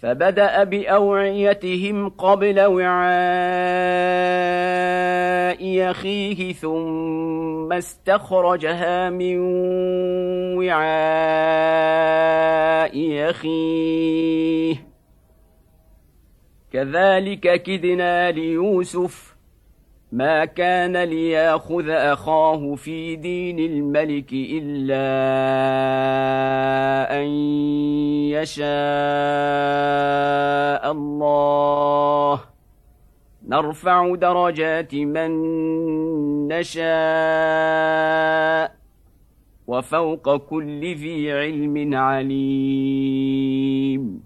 فبدأ بأوعيتهم قبل وعاء أخيه ثم استخرجها من وعاء أخيه كذلك كدنا ليوسف ما كان ليأخذ أخاه في دين الملك إلا أن يشاء الله نرفع درجات من نشاء وفوق كل ذي علم عليم.